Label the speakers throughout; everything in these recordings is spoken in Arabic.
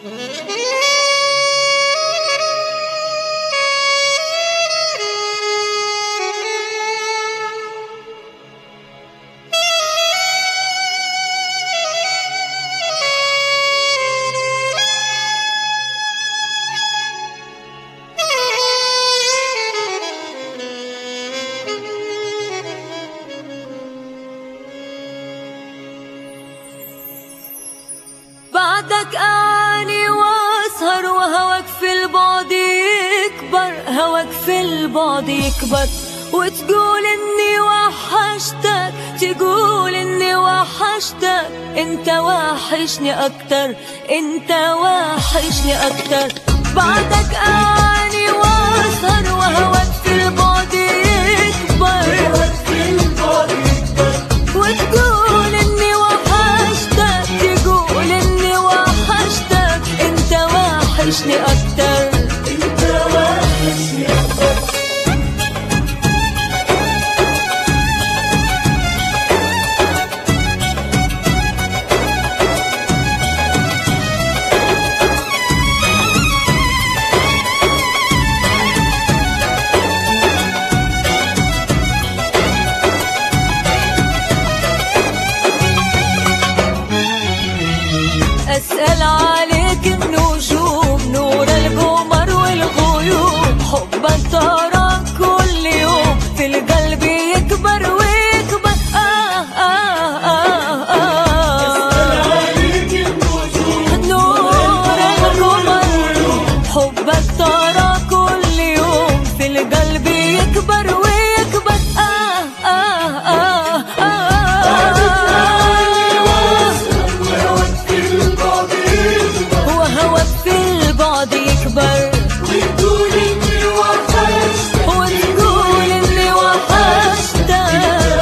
Speaker 1: بعدك أعاني وأسهر وهواك في البعد يكبر، هواك في البعد يكبر، وتقول إني وحشتك، تقول إني وحشتك، أنت وحشني أكتر، أنت وحشني أكتر. بعدك أعاني وأسهر وهواك في البعد يكبر، هواك في البعد يكبر، وتقول إني وحشتك، تقول إني وحشتك، أنت وحشني أكتر، أنت وحشني أكتر. أسأل عليك النجوم، نور القمر والغيوم، حبك ترى كل يوم في القلب يكبر ويكبر. أسأل عليك النجوم، نور القمر، حبك ترى كل يوم في القلب يكبر ويكبر. يكبر، وتقول إني وحشتك، وتقول إني وحشتك،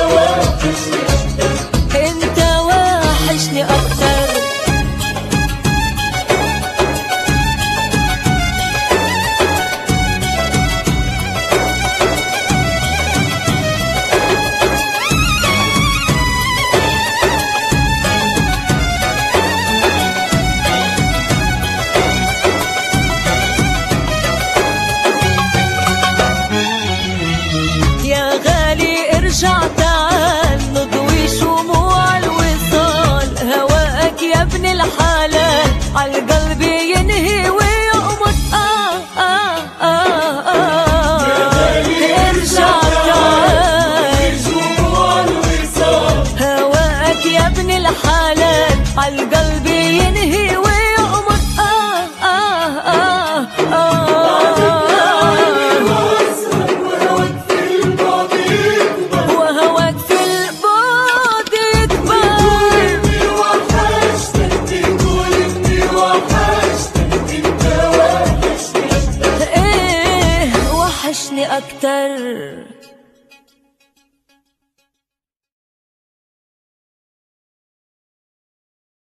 Speaker 1: أنت وحشني أكتر. ارجع تعال نضوي شموع الوصال، هواك يا ابن الحلال عالقلب ينهي ويأمر. ارجع تعال شموع الوصال، هواك يا ابن الحلال عالقلب ينهي ويأمر. وحشني أكتر.